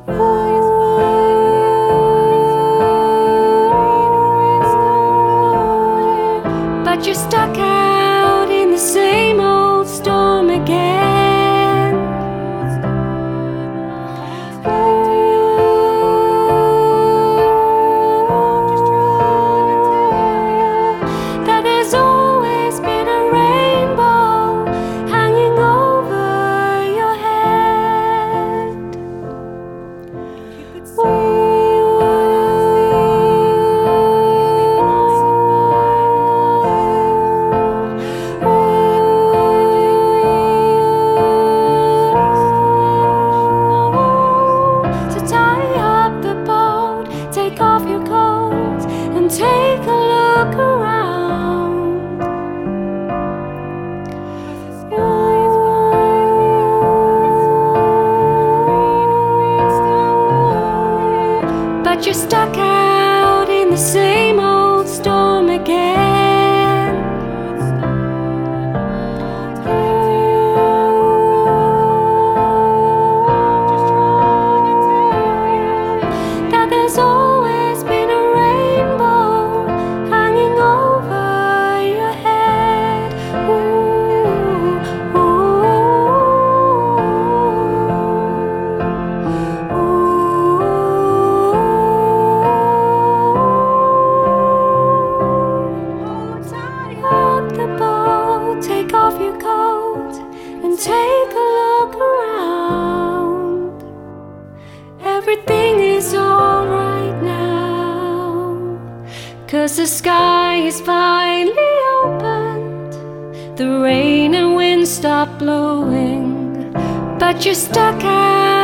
But you're stuck out in the same old storm again. That there's always been a rainbow hanging over your head. Take off your coat and take a look around. But you're stuck out in the same old storm again. That there's always been a rainbow hanging over your head. Rock the boat, take off your coat and take a look around. Everything is alright now, 'cause the sky is finally opened. The rain and wind stop blowing, but you're stuck out